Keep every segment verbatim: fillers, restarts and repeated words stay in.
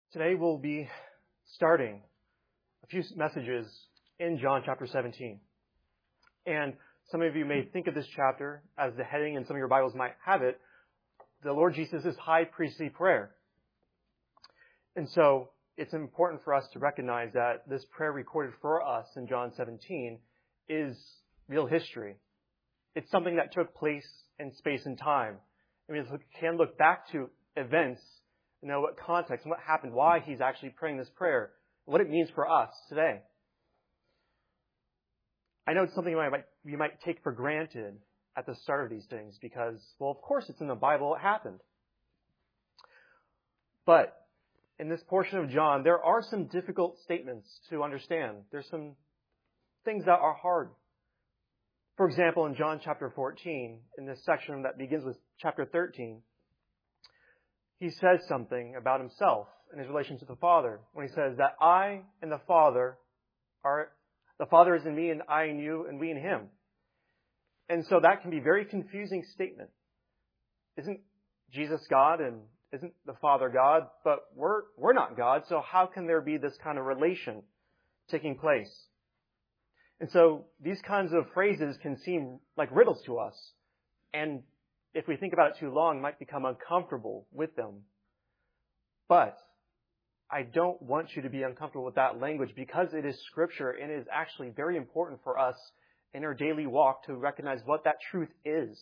Today we'll be starting a few messages in John chapter seventeen. And some of you may think of this chapter as the heading, and some of your Bibles might have it, the Lord Jesus' high priestly prayer. And so it's important for us to recognize that this prayer recorded for us in John seventeen is real history. It's something that took place in space and time. I mean, it can look back to events, you know, what context and what happened, why he's actually praying this prayer, what it means for us today. I know it's something you might, you might take for granted at the start of these things because, well, of course it's in the Bible, it happened. But in this portion of John, there are some difficult statements to understand. There's some things that are hard. For example, in John chapter fourteen, in this section that begins with chapter thirteen, he says something about himself and his relation to the Father when he says that I and the Father are, the Father is in me and I in you and we in him. And so that can be a very confusing statement. Isn't Jesus God and isn't the Father God? But we're, we're not God, so how can there be this kind of relation taking place? And so these kinds of phrases can seem like riddles to us. And if we think about it too long, might become uncomfortable with them. But I don't want you to be uncomfortable with that language because it is Scripture and it is actually very important for us in our daily walk to recognize what that truth is.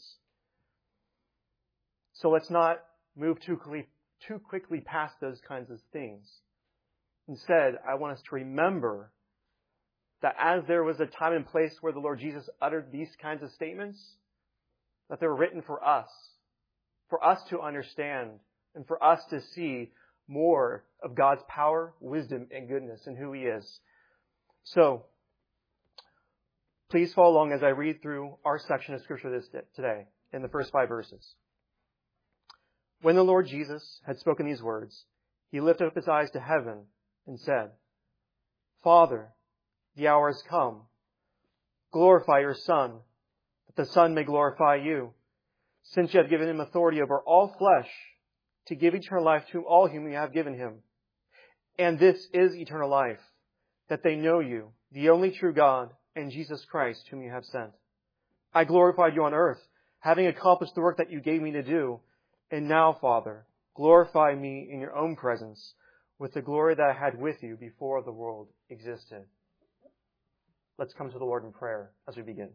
So let's not move too quickly, too quickly past those kinds of things. Instead, I want us to remember that as there was a time and place where the Lord Jesus uttered these kinds of statements, that they were written for us, for us to understand, and for us to see more of God's power, wisdom, and goodness in who He is. So, please follow along as I read through our section of Scripture this today, in the first five verses. When the Lord Jesus had spoken these words, He lifted up His eyes to heaven and said, Father, the hour has come. Glorify your Son, that the Son may glorify you, since you have given Him authority over all flesh, to give eternal life to all whom you have given Him. And this is eternal life, that they know you, the only true God, and Jesus Christ, whom you have sent. I glorified you on earth, having accomplished the work that you gave me to do. And now, Father, glorify me in your own presence, with the glory that I had with you before the world existed. Let's come to the Lord in prayer as we begin.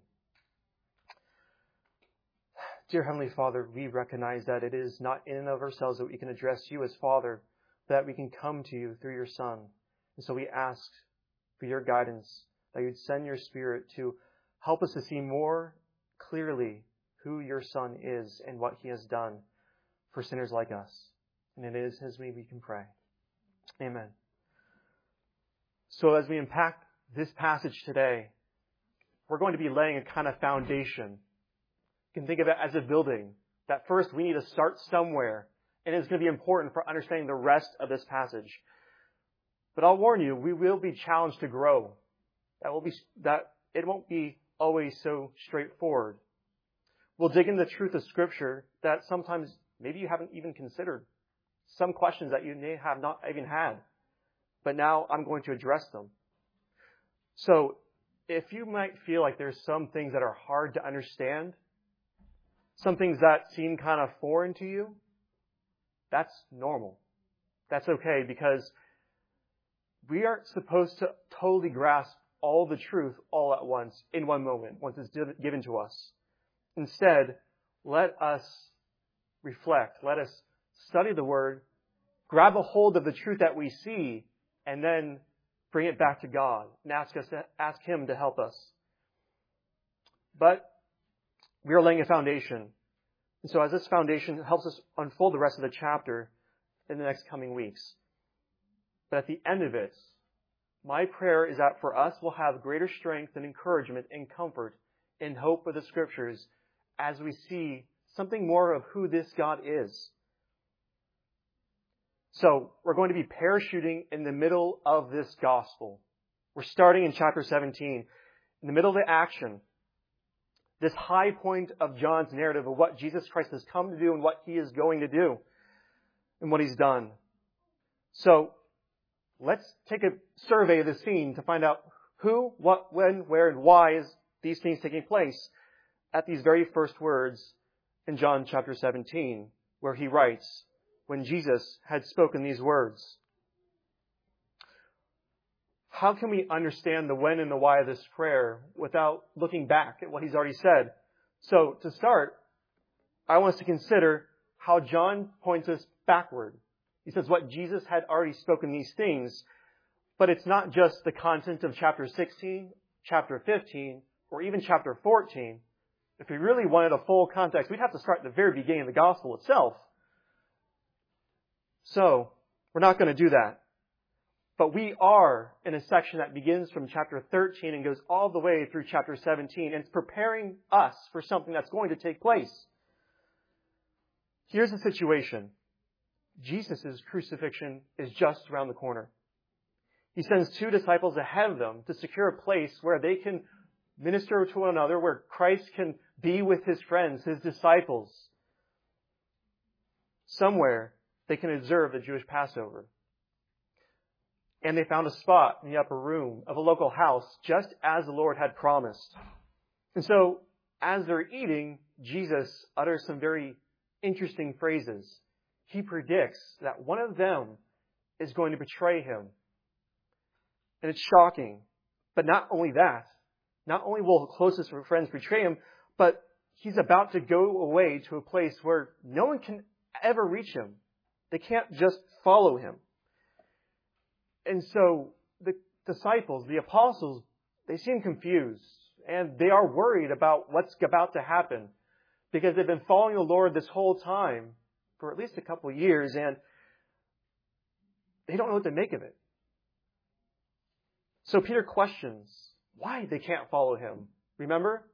Dear Heavenly Father, we recognize that it is not in and of ourselves that we can address you as Father, but that we can come to you through your Son. And so we ask for your guidance, that you'd send your Spirit to help us to see more clearly who your Son is and what He has done for sinners like us. And it is His name we can pray. Amen. So as we unpack this passage today, we're going to be laying a kind of foundation. You can think of it as a building. That first we need to start somewhere, and it's going to be important for understanding the rest of this passage. But I'll warn you, we will be challenged to grow. That will be that it won't be always so straightforward. We'll dig into the truth of Scripture that sometimes maybe you haven't even considered. Some questions that you may have not even had. But now I'm going to address them. So if you might feel like there's some things that are hard to understand, some things that seem kind of foreign to you, that's normal. That's okay, because we aren't supposed to totally grasp all the truth all at once, in one moment, once it's given to us. Instead, let us reflect. Let us study the Word, grab a hold of the truth that we see, and then bring it back to God and ask us to ask Him to help us. But we are laying a foundation. And so as this foundation helps us unfold the rest of the chapter in the next coming weeks. But at the end of it, my prayer is that for us we'll have greater strength and encouragement and comfort and hope of the Scriptures as we see something more of who this God is. So we're going to be parachuting in the middle of this gospel. We're starting in chapter seventeen, in the middle of the action. This high point of John's narrative of what Jesus Christ has come to do and what He is going to do and what He's done. So let's take a survey of the scene to find out who, what, when, where, and why is these things taking place at these very first words in John chapter seventeen, where he writes, when Jesus had spoken these words. How can we understand the when and the why of this prayer without looking back at what he's already said? So, to start, I want us to consider how John points us backward. He says what Jesus had already spoken these things, but it's not just the content of chapter sixteen, chapter fifteen, or even chapter fourteen. If we really wanted a full context, we'd have to start at the very beginning of the gospel itself. So, we're not going to do that. But we are in a section that begins from chapter thirteen and goes all the way through chapter seventeen, and it's preparing us for something that's going to take place. Here's the situation. Jesus' crucifixion is just around the corner. He sends two disciples ahead of them to secure a place where they can minister to one another, where Christ can be with his friends, his disciples. Somewhere they can observe the Jewish Passover. And they found a spot in the upper room of a local house, just as the Lord had promised. And so, as they're eating, Jesus utters some very interesting phrases. He predicts that one of them is going to betray him. And it's shocking. But not only that, not only will his closest friends betray him, but he's about to go away to a place where no one can ever reach him. They can't just follow him. And so the disciples, the apostles, they seem confused. And they are worried about what's about to happen. Because they've been following the Lord this whole time for at least a couple of years. And they don't know what to make of it. So Peter questions why they can't follow him. Remember?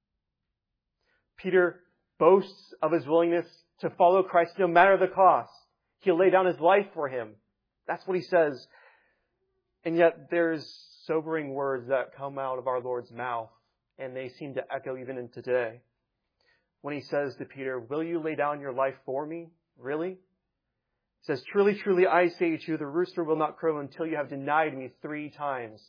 Peter boasts of his willingness to follow Christ no matter the cost. He'll lay down his life for him. That's what he says. And yet there's sobering words that come out of our Lord's mouth, and they seem to echo even in today. When he says to Peter, will you lay down your life for me? Really? He says, truly, truly, I say to you, the rooster will not crow until you have denied me three times.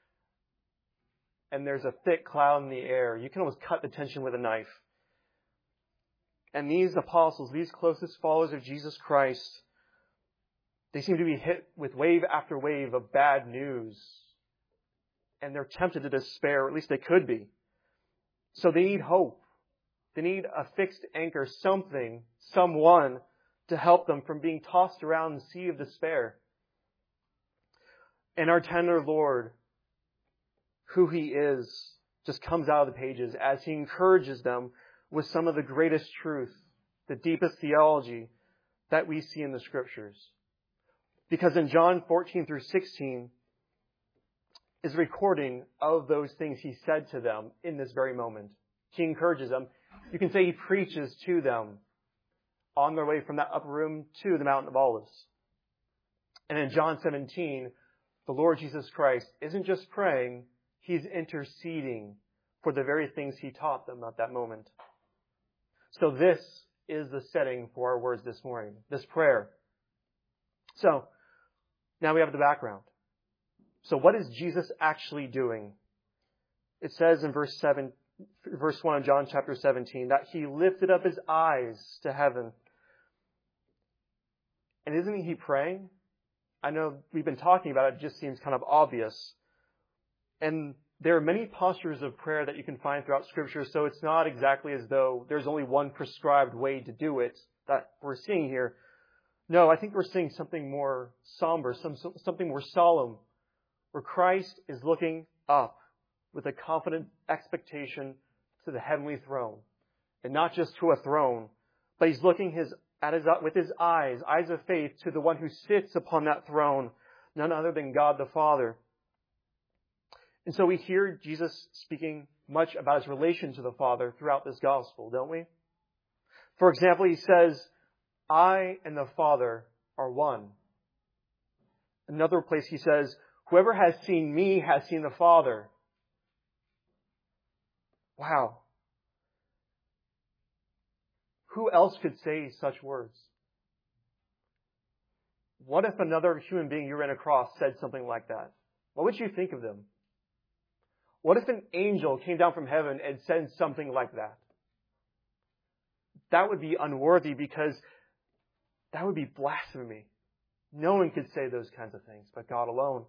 And there's a thick cloud in the air. You can almost cut the tension with a knife. And these apostles, these closest followers of Jesus Christ, they seem to be hit with wave after wave of bad news. And they're tempted to despair, or at least they could be. So they need hope. They need a fixed anchor, something, someone, to help them from being tossed around the sea of despair. And our tender Lord, who He is, just comes out of the pages as He encourages them with some of the greatest truth, the deepest theology that we see in the Scriptures. Because in John fourteen through sixteen is a recording of those things He said to them in this very moment. He encourages them. You can say He preaches to them on their way from that upper room to the Mountain of Olives. And in John seventeen, the Lord Jesus Christ isn't just praying, He's interceding for the very things He taught them at that moment. So this is the setting for our words this morning, this prayer. So, now we have the background. So what is Jesus actually doing? It says in verse seven, verse one of John chapter seventeen, that He lifted up His eyes to heaven. And isn't He praying? I know we've been talking about it, it just seems kind of obvious. And there are many postures of prayer that you can find throughout Scripture, so it's not exactly as though there's only one prescribed way to do it that we're seeing here. No, I think we're seeing something more somber, some, something more solemn, where Christ is looking up with a confident expectation to the heavenly throne. And not just to a throne, but He's looking his, at his, with His eyes, eyes of faith, to the one who sits upon that throne, none other than God the Father. And so we hear Jesus speaking much about His relation to the Father throughout this gospel, don't we? For example, He says, I and the Father are one. Another place He says, whoever has seen me has seen the Father. Wow. Who else could say such words? what if another human being you ran across said something like that? What would you think of them? What if an angel came down from heaven and said something like that? That would be unworthy because that would be blasphemy. No one could say those kinds of things but God alone.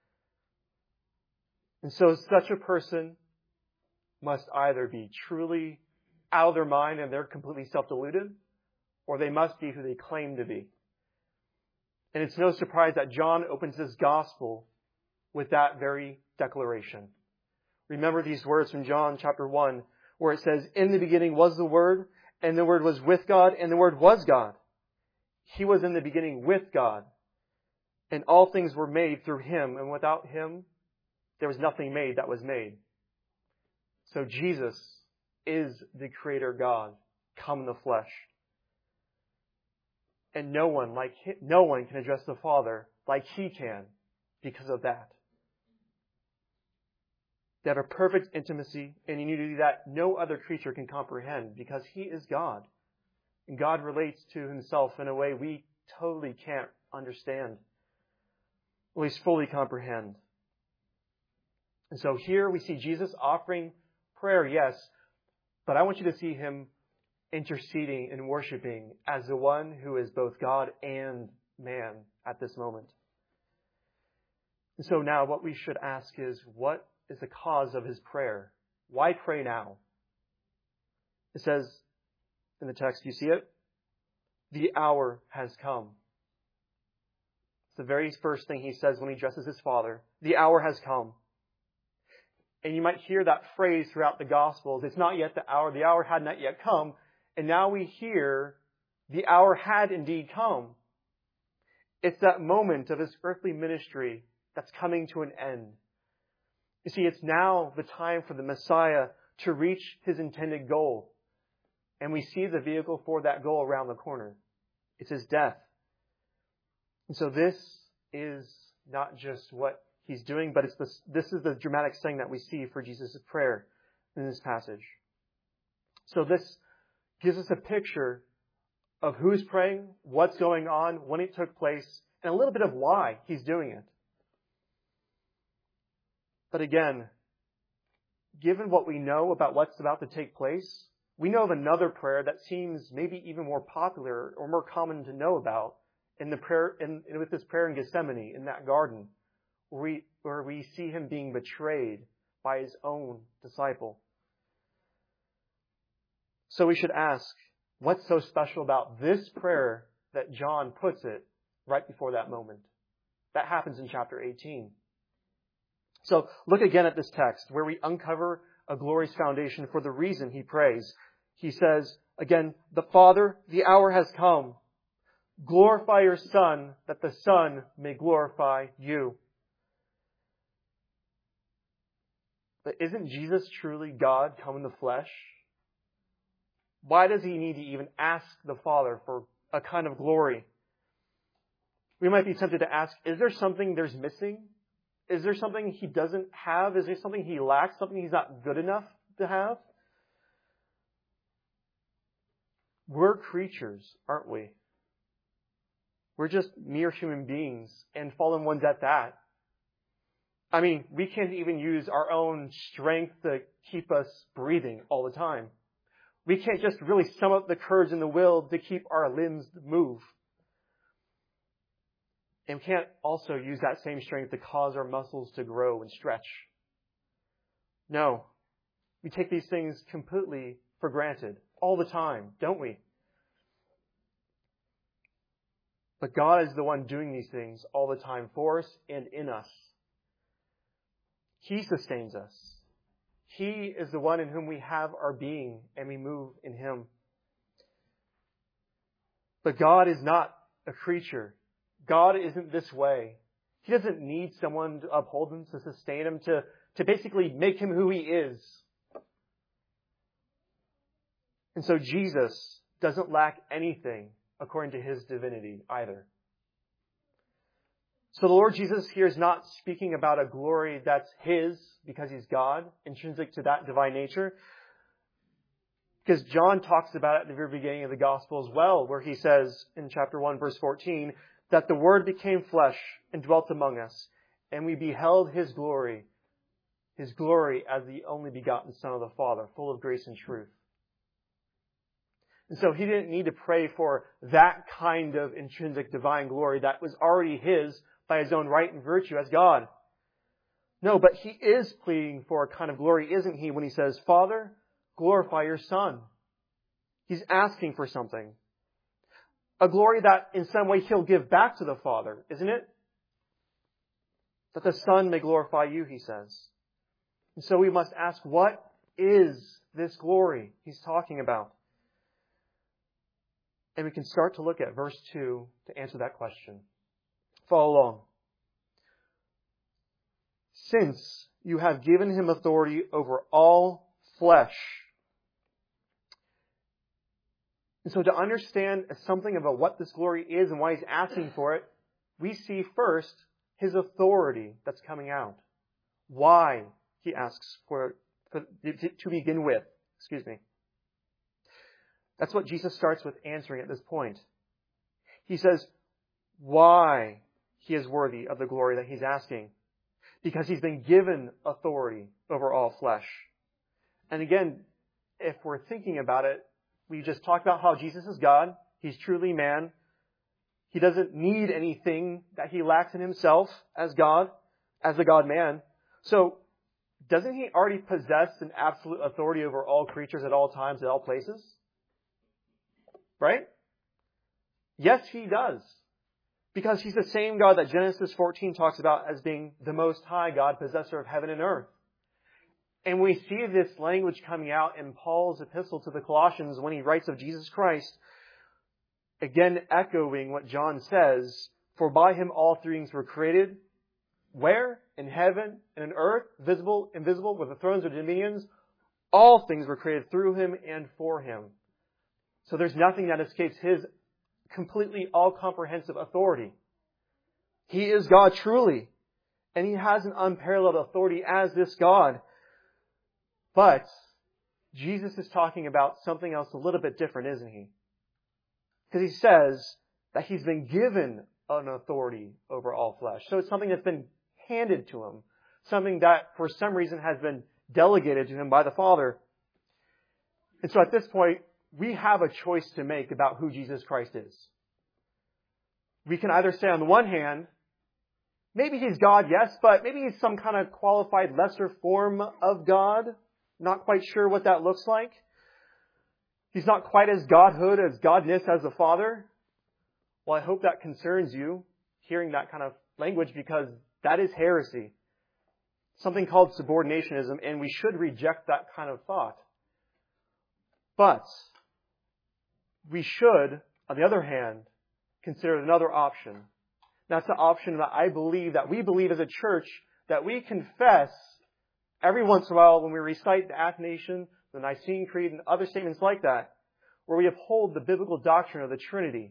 And so such a person must either be truly out of their mind and they're completely self-deluded, or they must be who they claim to be. And it's no surprise that John opens his gospel with that very declaration. Remember these words from John chapter one, where it says, "In the beginning was the Word, and the Word was with God, and the Word was God. He was in the beginning with God, and all things were made through Him, and without Him there was nothing made that was made." So Jesus is the Creator God, come in the flesh. And no one like him, no one can address the Father like He can because of that. They have a perfect intimacy and unity that no other creature can comprehend because He is God. And God relates to Himself in a way we totally can't understand, or at least fully comprehend. And so here we see Jesus offering prayer, yes, but I want you to see Him interceding and worshiping as the one who is both God and man at this moment. And so now what we should ask is, what is the cause of His prayer? Why pray now? It says in the text, you see it? The hour has come. It's the very first thing He says when He addresses His Father. The hour has come. And you might hear that phrase throughout the Gospels. It's not yet the hour. The hour had not yet come. And now we hear the hour had indeed come. It's that moment of His earthly ministry that's coming to an end. You see, it's now the time for the Messiah to reach His intended goal. And we see the vehicle for that goal around the corner. It's His death. And so this is not just what He's doing, but it's this, this is the dramatic thing that we see for Jesus' prayer in this passage. So this gives us a picture of who's praying, what's going on, when it took place, and a little bit of why He's doing it. But again, given what we know about what's about to take place, we know of another prayer that seems maybe even more popular or more common to know about in the prayer, in, with this prayer in Gethsemane, in that garden, where we, where we see Him being betrayed by His own disciple. So we should ask, what's so special about this prayer that John puts it right before that moment? That happens in chapter eighteen. So look again at this text where we uncover a glorious foundation for the reason he prays. He says, again, "The Father, the hour has come. Glorify your Son, that the Son may glorify you." But isn't Jesus truly God come in the flesh? Why does He need to even ask the Father for a kind of glory? We might be tempted to ask, is there something there's missing? Is there something He doesn't have? Is there something He lacks? Something He's not good enough to have? We're creatures, aren't we? We're just mere human beings, and fallen ones at that. I mean, we can't even use our own strength to keep us breathing all the time. We can't just really sum up the courage and the will to keep our limbs move. And we can't also use that same strength to cause our muscles to grow and stretch. No. We take these things completely for granted all the time, don't we? But God is the one doing these things all the time for us and in us. He sustains us. He is the one in whom we have our being and we move in Him. But God is not a creature. God isn't this way. He doesn't need someone to uphold Him, to sustain Him, to, to basically make Him who He is. And so Jesus doesn't lack anything according to His divinity either. So the Lord Jesus here is not speaking about a glory that's His because He's God, intrinsic to that divine nature. Because John talks about it at the very beginning of the gospel as well, where he says in chapter one, verse fourteen, that the Word became flesh and dwelt among us, and we beheld His glory, His glory as the only begotten Son of the Father, full of grace and truth. And so He didn't need to pray for that kind of intrinsic divine glory that was already His by His own right and virtue as God. No, but He is pleading for a kind of glory, isn't He, when He says, Father, glorify your Son. He's asking for something. A glory that in some way He'll give back to the Father, isn't it? That the Son may glorify you, He says. And so we must ask, what is this glory He's talking about? And we can start to look at verse two to answer that question. Follow along. Since you have given Him authority over all flesh. And so to understand something about what this glory is and why He's asking for it, we see first His authority that's coming out. Why He asks for it to begin with. Excuse me. That's what Jesus starts with answering at this point. He says why He is worthy of the glory that He's asking. Because He's been given authority over all flesh. And again, if we're thinking about it, we just talked about how Jesus is God. He's truly man. He doesn't need anything that He lacks in Himself as God, as the God-man. So, doesn't He already possess an absolute authority over all creatures at all times, at all places? Right? Yes, He does. Because He's the same God that Genesis fourteen talks about as being the Most High God, possessor of heaven and earth. And we see this language coming out in Paul's epistle to the Colossians when he writes of Jesus Christ, again echoing what John says, for by Him all things were created. Where? In heaven and in earth, visible, invisible, with the thrones or dominions. All things were created through Him and for Him. So there's nothing that escapes His completely all-comprehensive authority. He is God truly. And He has an unparalleled authority as this God. But Jesus is talking about something else a little bit different, isn't He? Because He says that He's been given an authority over all flesh. So it's something that's been handed to Him. Something that for some reason has been delegated to Him by the Father. And so at this point, we have a choice to make about who Jesus Christ is. We can either say on the one hand, maybe He's God, yes, but maybe He's some kind of qualified lesser form of God. Not quite sure what that looks like. He's not quite as Godhood, as Godness as the Father. Well, I hope that concerns you, hearing that kind of language, because that is heresy. Something called subordinationism, and we should reject that kind of thought. But we should, on the other hand, consider another option. That's the option that I believe, that we believe as a church, that we confess every once in a while when we recite the Athanasian, the Nicene Creed, and other statements like that, where we uphold the biblical doctrine of the Trinity.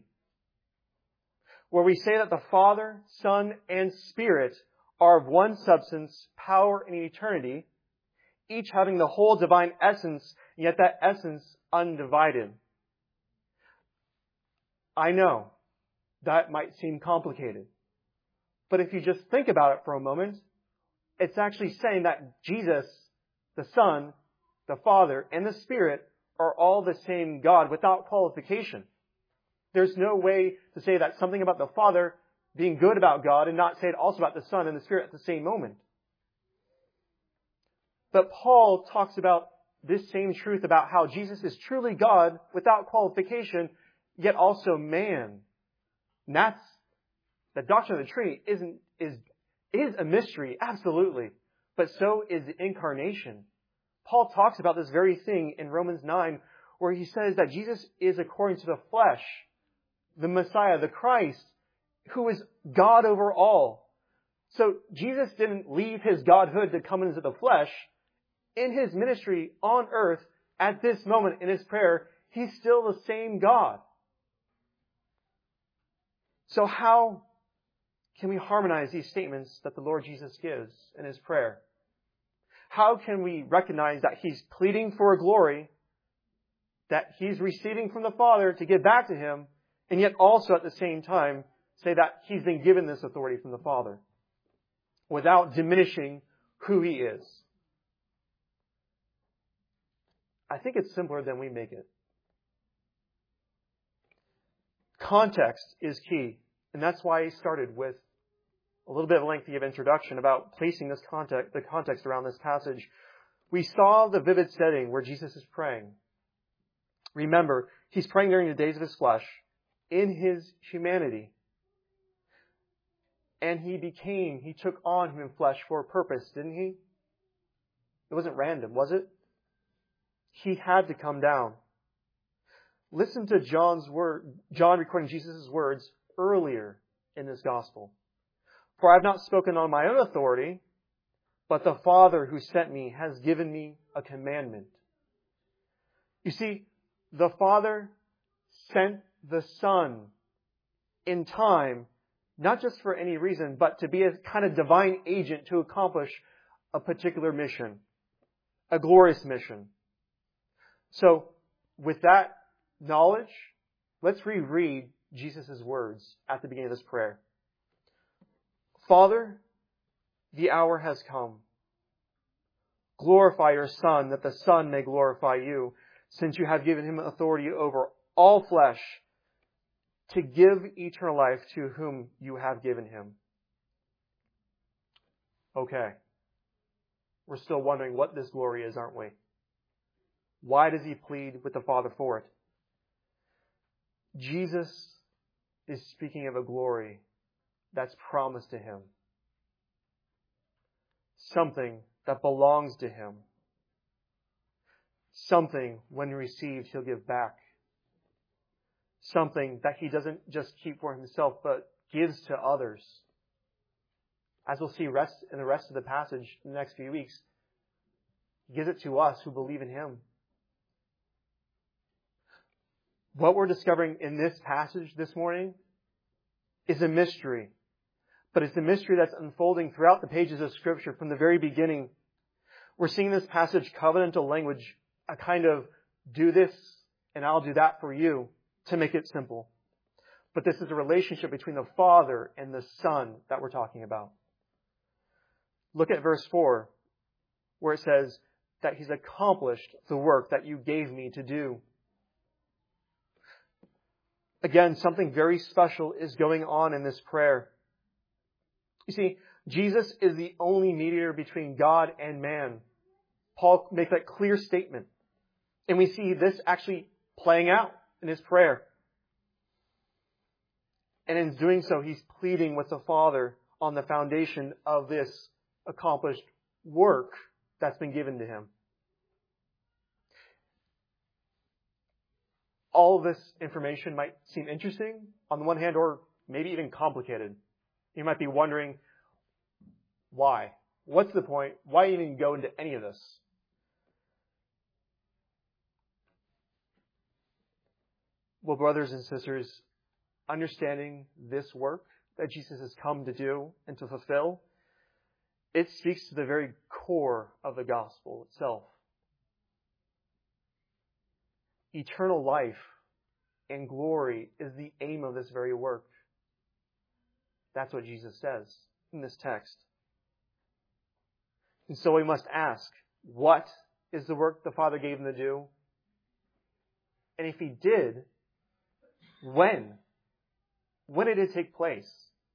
Where we say that the Father, Son, and Spirit are of one substance, power, and eternity, each having the whole divine essence, and yet that essence undivided. I know that might seem complicated. But if you just think about it for a moment, it's actually saying that Jesus, the Son, the Father, and the Spirit are all the same God without qualification. There's no way to say that something about the Father being good about God and not say it also about the Son and the Spirit at the same moment. But Paul talks about this same truth about how Jesus is truly God without qualification, yet also man. And that's, the doctrine of the Trinity isn't, is is a mystery, absolutely. But so is the incarnation. Paul talks about this very thing in Romans nine, where he says that Jesus is according to the flesh, the Messiah, the Christ, who is God over all. So Jesus didn't leave His Godhood to come into the flesh. In His ministry on earth, at this moment in His prayer, He's still the same God. So how can we harmonize these statements that the Lord Jesus gives in His prayer? How can we recognize that He's pleading for a glory that He's receiving from the Father to give back to Him, and yet also at the same time say that He's been given this authority from the Father without diminishing who He is. I think it's simpler than we make it. Context is key, and that's why he started with a little bit of lengthy of introduction about placing this context, the context around this passage. We saw the vivid setting where Jesus is praying. Remember, He's praying during the days of His flesh, in His humanity. And He became, He took on human flesh for a purpose, didn't He? It wasn't random, was it? He had to come down. Listen to John's word, John recording Jesus' words earlier in this gospel. For I have not spoken on my own authority, but the Father who sent me has given me a commandment. You see, the Father sent the Son in time, not just for any reason, but to be a kind of divine agent to accomplish a particular mission, a glorious mission. So, with that knowledge, let's reread Jesus' words at the beginning of this prayer. Father, the hour has come. Glorify your Son, that the Son may glorify you, since you have given Him authority over all flesh, to give eternal life to whom you have given Him. Okay. We're still wondering what this glory is, aren't we? Why does He plead with the Father for it? Jesus is speaking of a glory that's promised to Him. Something that belongs to Him. Something, when received, He'll give back. Something that He doesn't just keep for Himself, but gives to others. As we'll see rest in the rest of the passage in the next few weeks, He gives it to us who believe in Him. What we're discovering in this passage this morning is a mystery. But it's a mystery that's unfolding throughout the pages of Scripture from the very beginning. We're seeing this passage covenantal language, a kind of do this and I'll do that for you, to make it simple. But this is a relationship between the Father and the Son that we're talking about. Look at verse four, where it says that He's accomplished the work that you gave me to do. Again, something very special is going on in this prayer. You see, Jesus is the only mediator between God and man. Paul makes that clear statement. And we see this actually playing out in his prayer. And in doing so, he's pleading with the Father on the foundation of this accomplished work that's been given to Him. All of this information might seem interesting on the one hand, or maybe even complicated. You might be wondering, why? What's the point? Why even go into any of this? Well, brothers and sisters, understanding this work that Jesus has come to do and to fulfill, it speaks to the very core of the gospel itself. Eternal life and glory is the aim of this very work. That's what Jesus says in this text. And so we must ask, what is the work the Father gave Him to do? And if He did, when? When did it take place?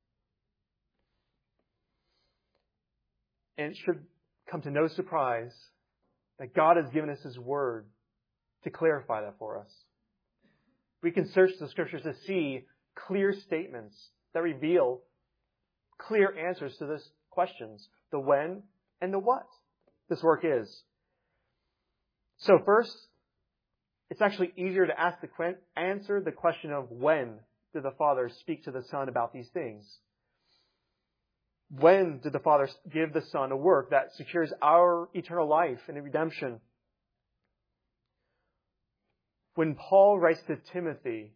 And it should come to no surprise that God has given us His Word to clarify that for us. We can search the Scriptures to see clear statements that reveal clear answers to these questions. The when and the what this work is. So first, it's actually easier to ask the answer the question of when did the Father speak to the Son about these things? When did the Father give the Son a work that secures our eternal life and redemption? When Paul writes to Timothy,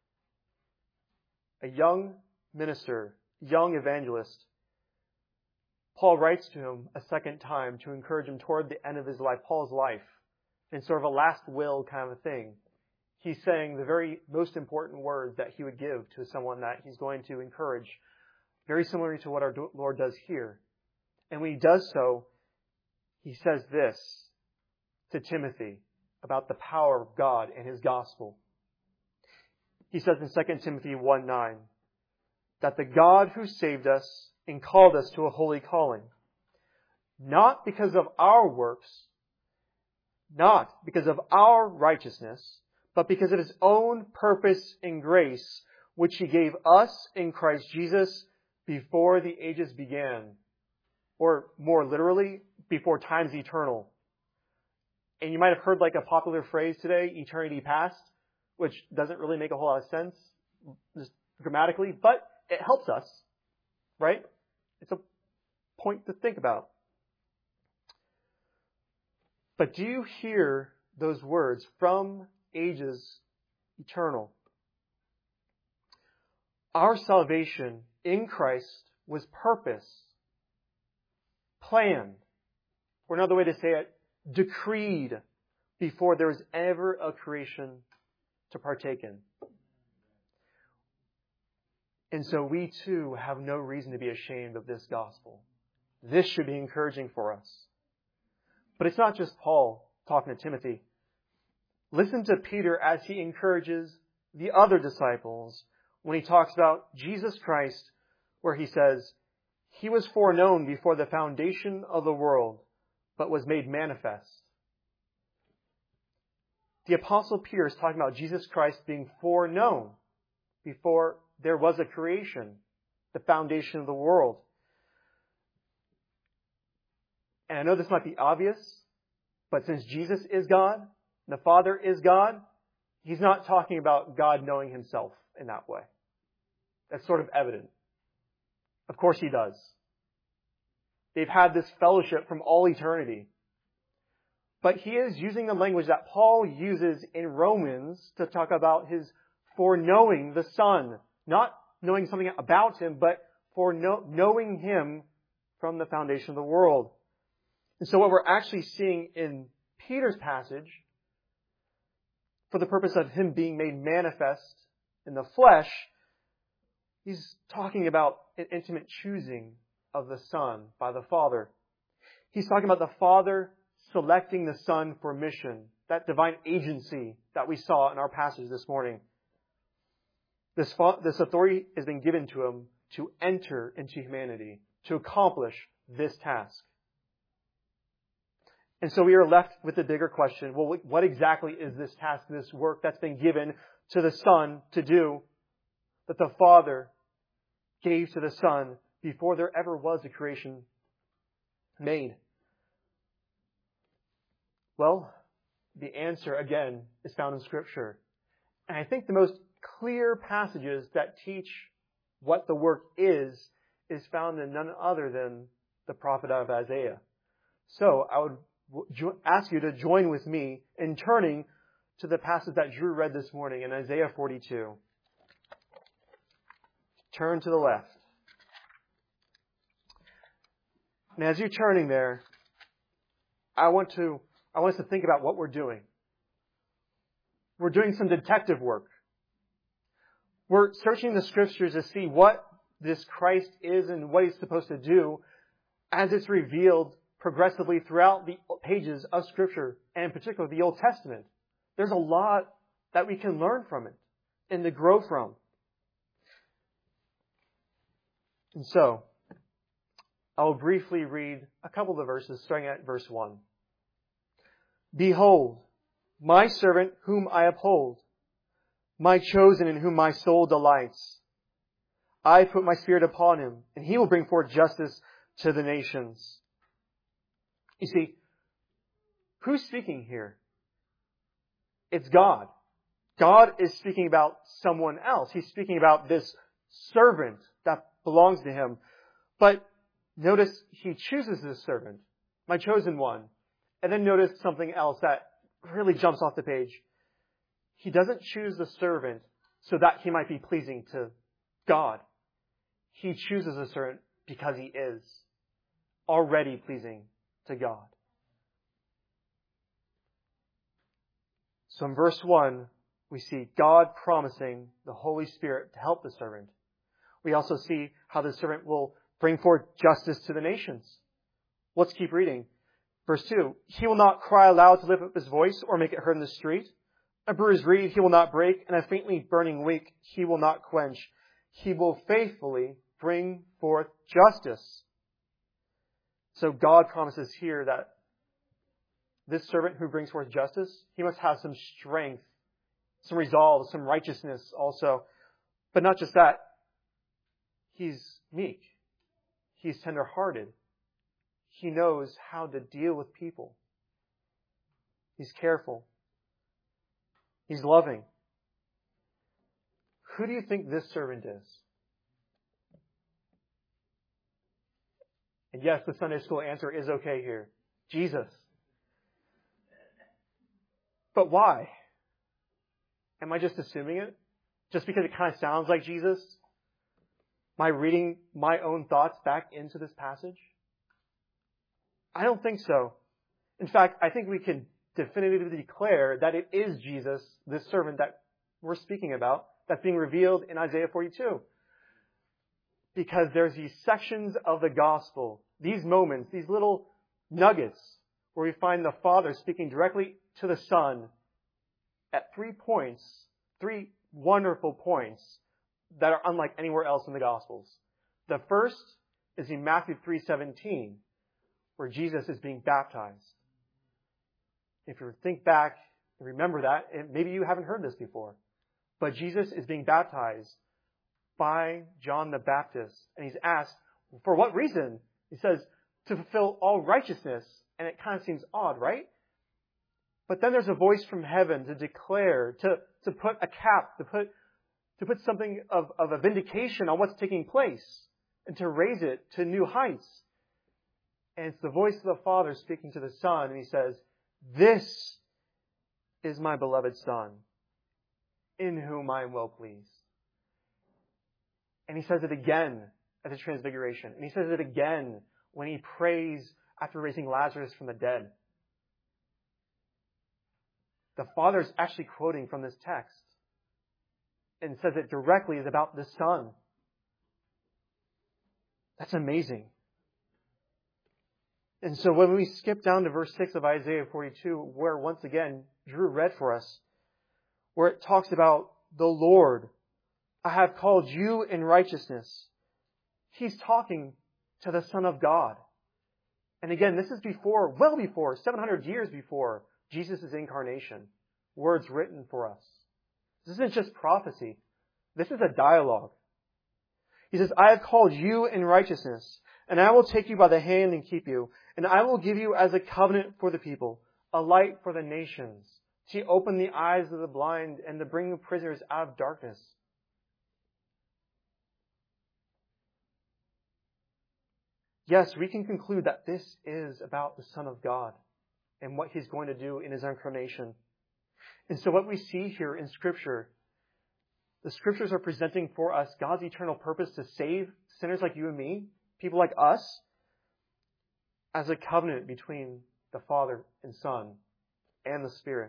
a young minister, young evangelist, Paul writes to him a second time to encourage him toward the end of his life, Paul's life, in sort of a last will kind of a thing. he's saying the very most important words that he would give to someone that he's going to encourage, very similar to what our Lord does here. And when he does so, he says this to Timothy about the power of God and his gospel. He says in Second Timothy one nine, that the God who saved us and called us to a holy calling, not because of our works, not because of our righteousness, but because of his own purpose and grace, which he gave us in Christ Jesus before the ages began. Or more literally, before time's eternal. And you might have heard like a popular phrase today, eternity past, which doesn't really make a whole lot of sense, just grammatically, but it helps us, right? It's a point to think about. But do you hear those words, from ages eternal? Our salvation in Christ was purposed, planned, or another way to say it, decreed before there was ever a creation to partake in. And so we too have no reason to be ashamed of this gospel. This should be encouraging for us. But it's not just Paul talking to Timothy. Listen to Peter as he encourages the other disciples when he talks about Jesus Christ, where he says, he was foreknown before the foundation of the world, but was made manifest. The Apostle Peter is talking about Jesus Christ being foreknown before there was a creation, the foundation of the world. And I know this might be obvious, but since Jesus is God, and the Father is God, he's not talking about God knowing himself in that way. That's sort of evident. Of course he does. They've had this fellowship from all eternity. But he is using the language that Paul uses in Romans to talk about his foreknowing the Son. Not knowing something about him, but for know, knowing him from the foundation of the world. And so what we're actually seeing in Peter's passage, for the purpose of him being made manifest in the flesh, he's talking about an intimate choosing of the Son by the Father. He's talking about the Father selecting the Son for mission, that divine agency that we saw in our passage this morning. This, this authority has been given to him to enter into humanity, to accomplish this task. And so we are left with the bigger question, well, what exactly is this task, this work that's been given to the Son to do, that the Father gave to the Son before there ever was a creation made? Well, the answer, again, is found in Scripture. And I think the most clear passages that teach what the work is, is found in none other than the prophet of Isaiah. So I would ask you to join with me in turning to the passage that Drew read this morning in Isaiah forty-two. Turn to the left. And as you're turning there, I want to I want us to think about what we're doing. We're doing some detective work. We're searching the Scriptures to see what this Christ is and what he's supposed to do as it's revealed progressively throughout the pages of Scripture, and in particular the Old Testament. There's a lot that we can learn from it and to grow from. And so, I'll briefly read a couple of the verses, starting at verse one. Behold, my servant whom I uphold, my chosen in whom my soul delights. I put my spirit upon him, and he will bring forth justice to the nations. You see, who's speaking here? It's God. God is speaking about someone else. He's speaking about this servant that belongs to him. But notice he chooses this servant, my chosen one. And then notice something else that really jumps off the page. He doesn't choose the servant so that he might be pleasing to God. He chooses a servant because he is already pleasing to God. So in verse one, we see God promising the Holy Spirit to help the servant. We also see how the servant will bring forth justice to the nations. Let's keep reading. Verse two, he will not cry aloud to lift up his voice or make it heard in the street. A bruised reed he will not break, and a faintly burning wick he will not quench. He will faithfully bring forth justice. So God promises here that this servant who brings forth justice, he must have some strength, some resolve, some righteousness also. But not just that. He's meek. He's tender-hearted. He knows how to deal with people. He's careful. He's loving. Who do you think this servant is? And yes, the Sunday school answer is okay here. Jesus. But why? Am I just assuming it? Just because it kind of sounds like Jesus? Am I reading my own thoughts back into this passage? I don't think so. In fact, I think we can definitively declare that it is Jesus, this servant that we're speaking about, that's being revealed in Isaiah forty-two. Because there's these sections of the gospel, these moments, these little nuggets, where we find the Father speaking directly to the Son at three points, three wonderful points that are unlike anywhere else in the Gospels. The first is in Matthew three seventeen, where Jesus is being baptized. If you think back and remember that, maybe you haven't heard this before, but Jesus is being baptized by John the Baptist, and he's asked, for what reason? He says, to fulfill all righteousness, and it kind of seems odd, right? But then there's a voice from heaven to declare, to, to put a cap, to put, to put something of, of a vindication on what's taking place, and to raise it to new heights. And it's the voice of the Father speaking to the Son, and he says, this is my beloved Son, in whom I am well pleased. And he says it again at the Transfiguration. And he says it again when he prays after raising Lazarus from the dead. The Father is actually quoting from this text and says it directly is about the Son. That's amazing. And so when we skip down to verse six of Isaiah forty-two, where once again Drew read for us, where it talks about the Lord, I have called you in righteousness. He's talking to the Son of God. And again, this is before, well before, seven hundred years before Jesus' incarnation. Words written for us. This isn't just prophecy. This is a dialogue. He says, I have called you in righteousness, and I will take you by the hand and keep you, and I will give you as a covenant for the people, a light for the nations, to open the eyes of the blind and to bring prisoners out of darkness. Yes, we can conclude that this is about the Son of God and what He's going to do in His incarnation. And so what we see here in Scripture, the Scriptures are presenting for us God's eternal purpose to save sinners like you and me, people like us, as a covenant between the Father and Son and the Spirit.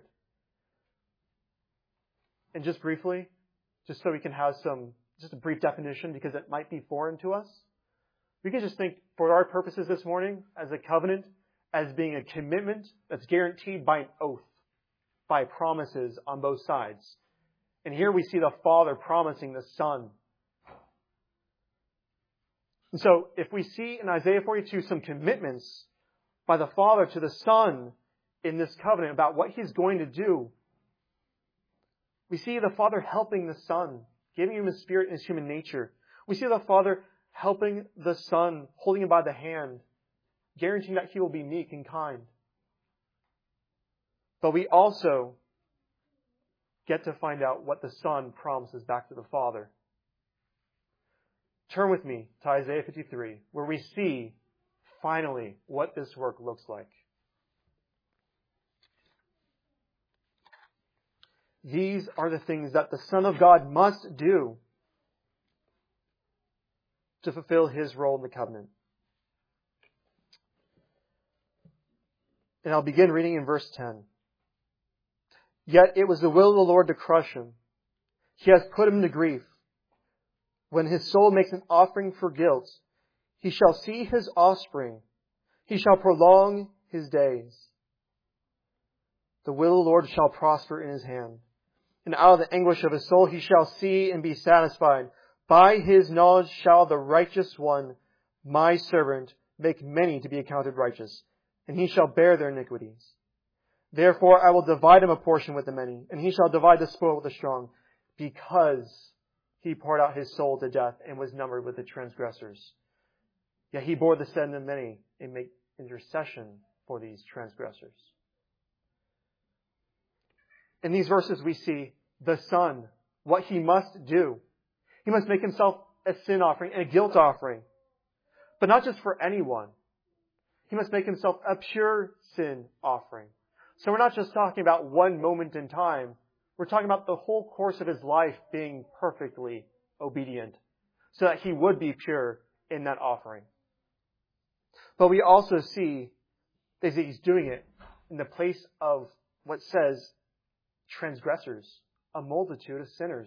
And just briefly, just so we can have some, just a brief definition because it might be foreign to us, we can just think for our purposes this morning as a covenant as being a commitment that's guaranteed by an oath, by promises on both sides. And here we see the Father promising the Son. And so if we see in Isaiah forty-two some commitments by the Father to the Son in this covenant about what He's going to do, we see the Father helping the Son, giving Him His Spirit and His human nature. We see the Father helping the Son, holding Him by the hand, guaranteeing that He will be meek and kind. But we also get to find out what the Son promises back to the Father. Turn with me to Isaiah fifty-three, where we see, finally, what this work looks like. These are the things that the Son of God must do to fulfill His role in the covenant. And I'll begin reading in verse ten. Yet it was the will of the Lord to crush him. He has put him to grief. When his soul makes an offering for guilt, he shall see his offspring. He shall prolong his days. The will of the Lord shall prosper in his hand. And out of the anguish of his soul he shall see and be satisfied. By his knowledge shall the righteous one, my servant, make many to be accounted righteous, and he shall bear their iniquities. Therefore I will divide him a portion with the many, and he shall divide the spoil with the strong, because he poured out his soul to death and was numbered with the transgressors. Yet he bore the sin of many and made intercession for these transgressors. In these verses we see the Son, what he must do. He must make himself a sin offering and a guilt offering. But not just for anyone. He must make himself a pure sin offering. So we're not just talking about one moment in time. We're talking about the whole course of his life being perfectly obedient, so that he would be pure in that offering. But we also see that he's doing it in the place of what says transgressors, a multitude of sinners.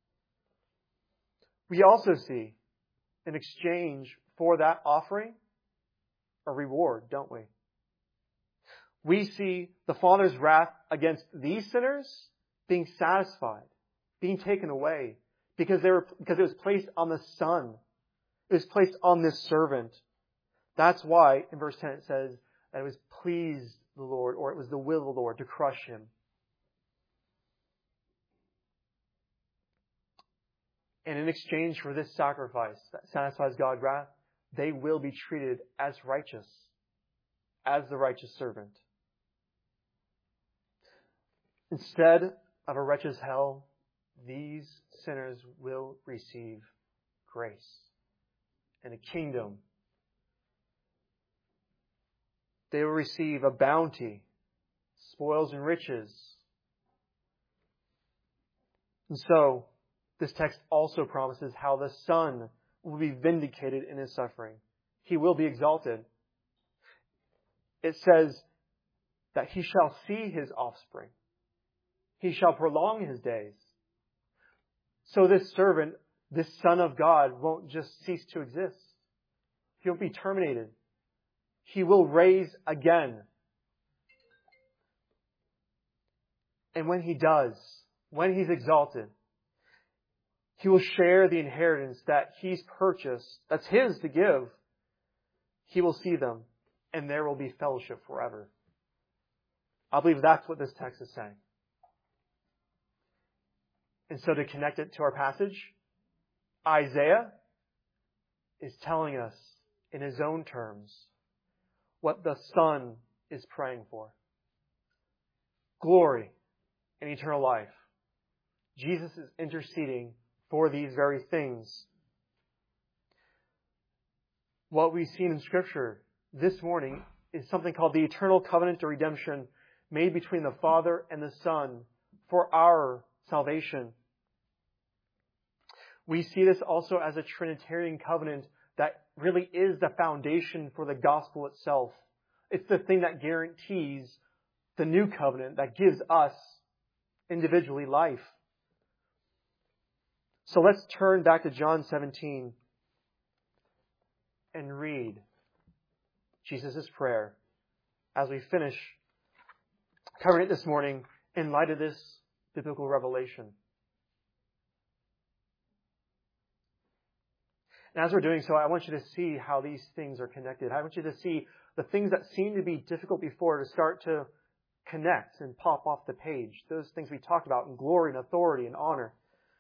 We also see, in exchange for that offering, a reward, don't we? We see the Father's wrath against these sinners being satisfied, being taken away, because they were because it was placed on the Son. It was placed on this servant. That's why in verse ten it says that it was pleased the Lord, or it was the will of the Lord to crush him. And in exchange for this sacrifice that satisfies God's wrath, they will be treated as righteous, as the righteous servant. Instead of a wretch's hell, these sinners will receive grace and a kingdom. They will receive a bounty, spoils and riches. And so, this text also promises how the Son will be vindicated in his suffering. He will be exalted. It says that he shall see his offspring. He shall prolong his days. So this servant, this Son of God, won't just cease to exist. He won't be terminated. He will raise again. And when he does, when he's exalted, he will share the inheritance that he's purchased, that's his to give. He will see them, and there will be fellowship forever. I believe that's what this text is saying. And so to connect it to our passage, Isaiah is telling us in his own terms what the Son is praying for. Glory and eternal life. Jesus is interceding for these very things. What we've seen in Scripture this morning is something called the eternal covenant of redemption made between the Father and the Son for our salvation. We see this also as a Trinitarian covenant that really is the foundation for the gospel itself. It's the thing that guarantees the new covenant that gives us individually life. So let's turn back to John seventeen and read Jesus' prayer as we finish covering it this morning in light of this biblical revelation. And as we're doing so, I want you to see how these things are connected. I want you to see the things that seem to be difficult before to start to connect and pop off the page. Those things we talked about in glory and authority and honor.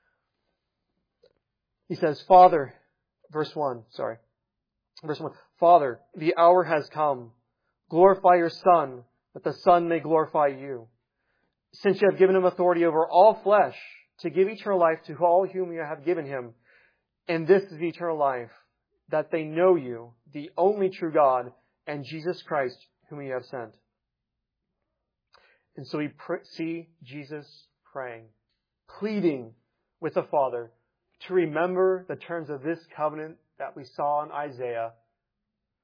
He says, Father, verse one, sorry. Verse one, Father, the hour has come. Glorify your Son, that the Son may glorify you. Since you have given him authority over all flesh, to give eternal life to all whom you have given him. And this is eternal life, that they know you, the only true God, and Jesus Christ, whom you have sent. And so we pr- see Jesus praying, pleading with the Father to remember the terms of this covenant that we saw in Isaiah.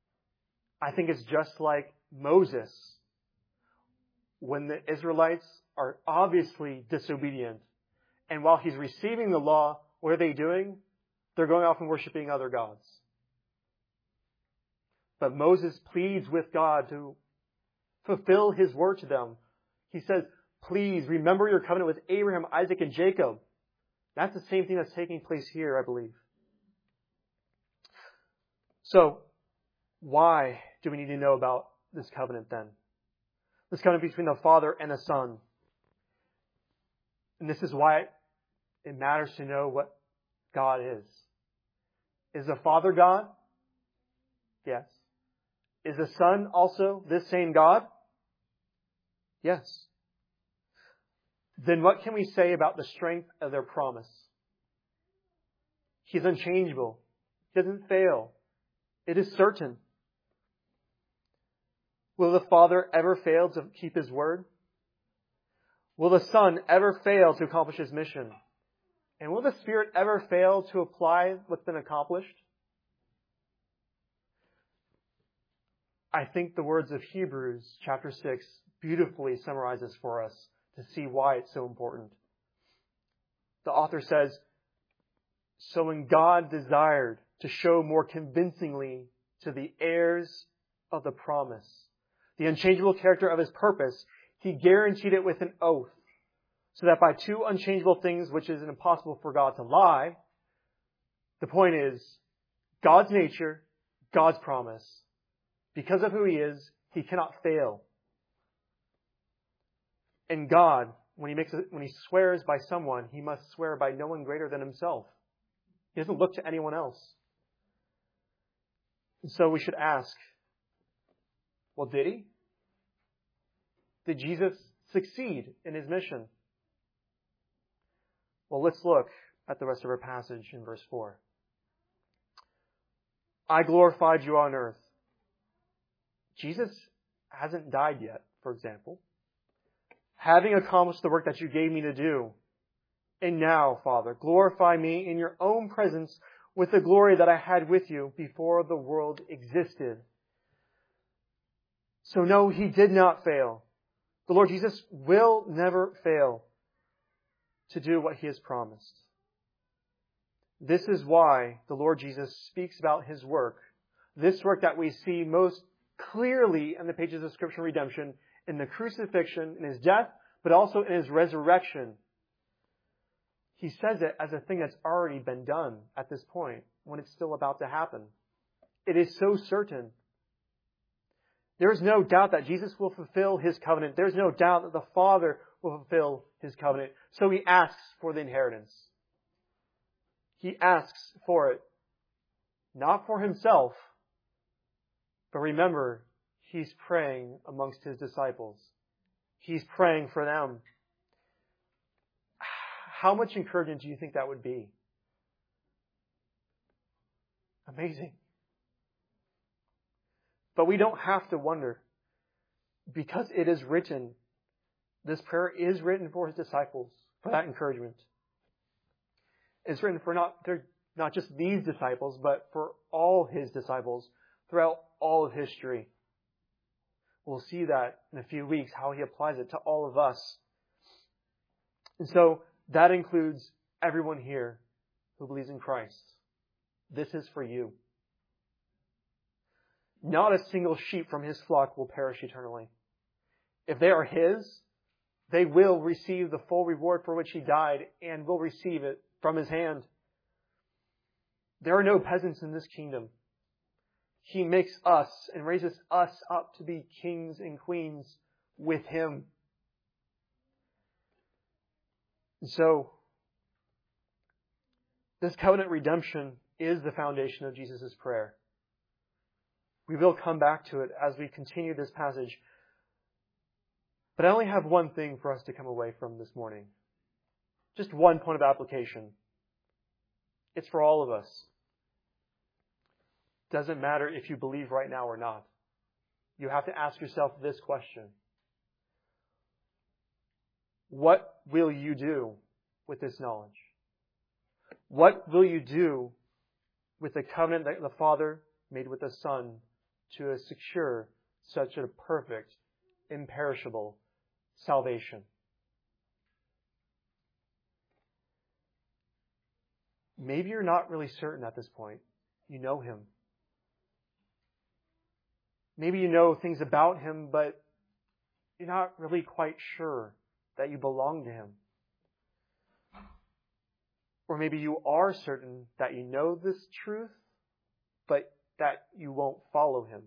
I think it's just like Moses. When the Israelites are obviously disobedient. And while he's receiving the law, what are they doing? They're going off and worshiping other gods. But Moses pleads with God to fulfill his word to them. He says, please remember your covenant with Abraham, Isaac, and Jacob. That's the same thing that's taking place here, I believe. So, why do we need to know about this covenant then? This covenant between the Father and the Son. And this is why it matters to know what God is. Is the Father God? Yes. Is the Son also this same God? Yes. Then what can we say about the strength of their promise? He's unchangeable. He doesn't fail. It is certain. Will the Father ever fail to keep His word? Will the Son ever fail to accomplish His mission? And will the Spirit ever fail to apply what's been accomplished? I think the words of Hebrews chapter six beautifully summarizes for us to see why it's so important. The author says, so when God desired to show more convincingly to the heirs of the promise the unchangeable character of His purpose, He guaranteed it with an oath, so that by two unchangeable things which is impossible for God to lie, the point is, God's nature, God's promise, because of who He is, He cannot fail. And God, when He makes it, when He swears by someone, He must swear by no one greater than Himself. He doesn't look to anyone else. And so we should ask, well, did He? Did Jesus succeed in His mission? Well, let's look at the rest of our passage in verse four. I glorified you on earth. Jesus hasn't died yet, for example. Having accomplished the work that you gave me to do. And now, Father, glorify me in your own presence with the glory that I had with you before the world existed. So no, He did not fail. The Lord Jesus will never fail to do what He has promised. This is why the Lord Jesus speaks about His work. This work that we see most clearly in the pages of Scripture redemption, in the crucifixion, in His death, but also in His resurrection. He says it as a thing that's already been done at this point, when it's still about to happen. It is so certain. There is no doubt that Jesus will fulfill His covenant. There's no doubt that the Father will fulfill His covenant. So He asks for the inheritance. He asks for it, not for Himself, but remember, He's praying amongst His disciples. He's praying for them. How much encouragement do you think that would be? Amazing. But we don't have to wonder, because it is written. This prayer is written for His disciples, for that encouragement. It's written for not, not just these disciples, but for all His disciples throughout all of history. We'll see that in a few weeks, how He applies it to all of us. And so, that includes everyone here who believes in Christ. This is for you. Not a single sheep from His flock will perish eternally. If they are His, they will receive the full reward for which He died and will receive it from His hand. There are no peasants in this kingdom. He makes us and raises us up to be kings and queens with Him. And so, this covenant redemption is the foundation of Jesus' prayer. We will come back to it as we continue this passage. But I only have one thing for us to come away from this morning. Just one point of application. It's for all of us. Doesn't matter if you believe right now or not. You have to ask yourself this question. What will you do with this knowledge? What will you do with the covenant that the Father made with the Son to secure such a perfect, imperishable salvation? maybe you're not really certain at this point. You know Him. Maybe you know things about Him, but you're not really quite sure that you belong to Him. Or maybe you are certain that you know this truth, but that you won't follow Him.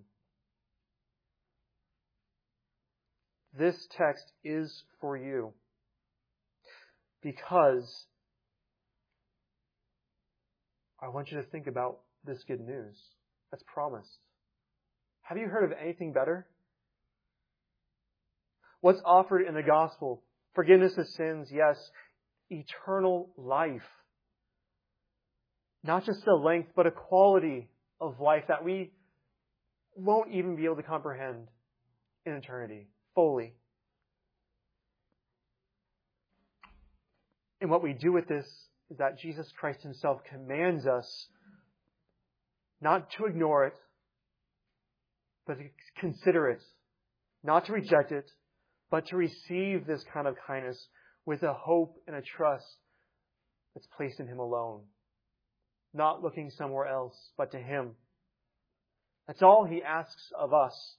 This text is for you because I want you to think about this good news that's promised. Have you heard of anything better? What's offered in the gospel? Forgiveness of sins, yes. Eternal life. Not just a length, but a quality of life that we won't even be able to comprehend in eternity fully. And what we do with this is that Jesus Christ Himself commands us not to ignore it, but to consider it, not to reject it, but to receive this kind of kindness with a hope and a trust that's placed in Him alone. Not looking somewhere else, but to Him. That's all He asks of us.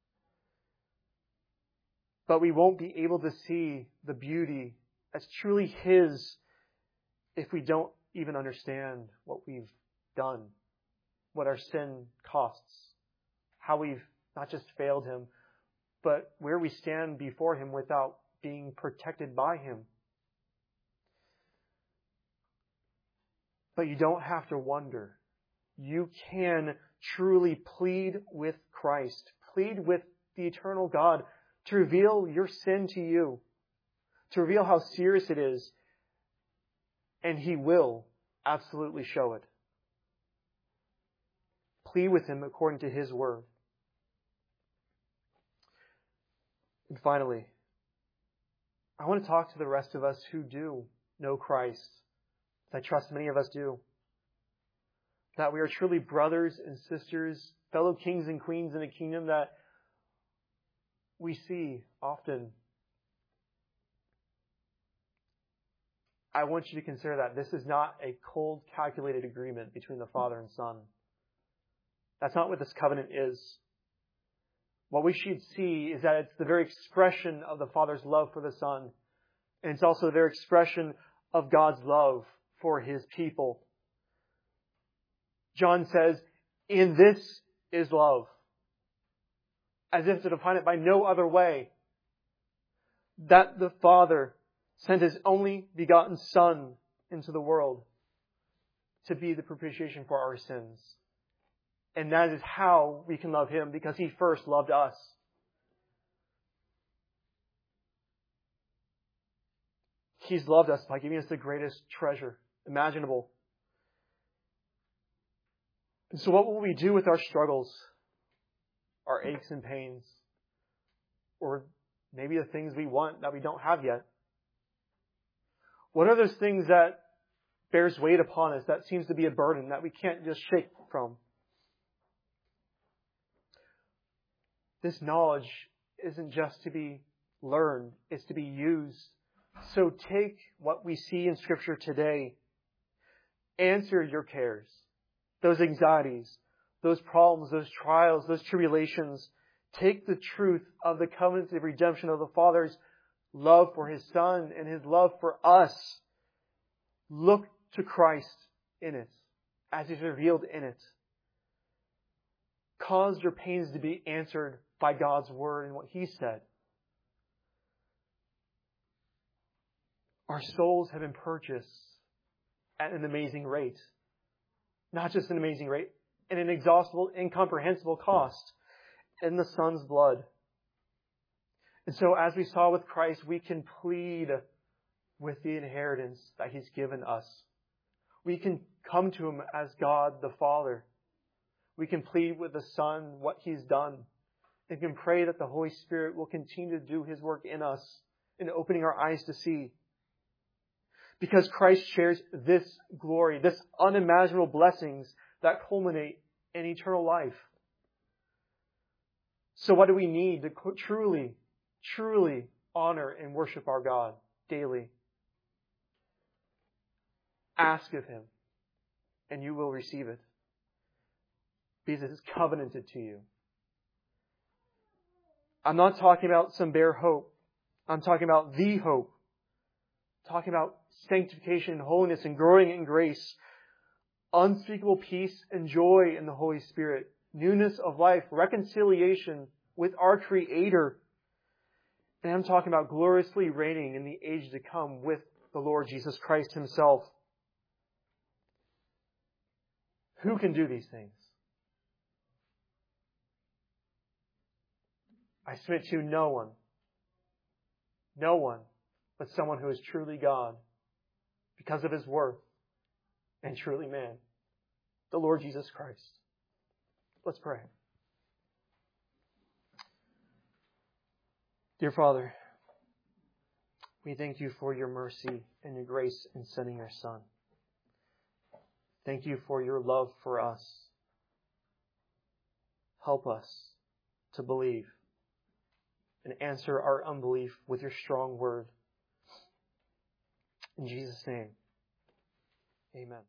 But we won't be able to see the beauty that's truly His if we don't even understand what we've done, what our sin costs, how we've not just failed Him, but where we stand before Him without being protected by Him. But you don't have to wonder. You can truly plead with Christ, plead with the eternal God to reveal your sin to you, to reveal how serious it is, and He will absolutely show it. Plead with Him according to His word. And finally, I want to talk to the rest of us who do know Christ. I trust many of us do. That we are truly brothers and sisters, fellow kings and queens in a kingdom that we see often. I want you to consider that this is not a cold, calculated agreement between the Father and Son. That's not what this covenant is. What we should see is that it's the very expression of the Father's love for the Son. And it's also the very expression of God's love for His people. John says, "In this is love," as if to define it by no other way. That the Father sent His only begotten Son into the world to be the propitiation for our sins. And that is how we can love Him, because He first loved us. He's loved us by giving us the greatest treasure imaginable. And so what will we do with our struggles, our aches and pains, or maybe the things we want that we don't have yet? What are those things that bears weight upon us, that seems to be a burden that we can't just shake from? This knowledge isn't just to be learned, it's to be used. So take what we see in Scripture today. Answer your cares, those anxieties, those problems, those trials, those tribulations. Take the truth of the covenant of redemption of the Father's love for His Son and His love for us. Look to Christ in it, as He's revealed in it. Cause your pains to be answered by God's Word and what He said. Our souls have been purchased at an amazing rate. Not just an amazing rate, an inexhaustible, incomprehensible cost in the Son's blood. And so as we saw with Christ, we can plead with the inheritance that He's given us. We can come to Him as God the Father. We can plead with the Son what He's done. And can pray that the Holy Spirit will continue to do His work in us in opening our eyes to see. Because Christ shares this glory, this unimaginable blessings that culminate in eternal life. So what do we need to truly, truly honor and worship our God daily? Ask of Him. and you will receive it. Because it is covenanted to you. I'm not talking about some bare hope. I'm talking about the hope. I'm talking about sanctification and holiness and growing in grace. Unspeakable peace and joy in the Holy Spirit. Newness of life. Reconciliation with our Creator. And I'm talking about gloriously reigning in the age to come with the Lord Jesus Christ Himself. Who can do these things? I submit to no one. No one but someone who is truly God because of His worth and truly man. The Lord Jesus Christ. Let's pray. Dear Father, we thank You for Your mercy and Your grace in sending Your Son. Thank You for Your love for us. Help us to believe and answer our unbelief with Your strong word. In Jesus' name, amen.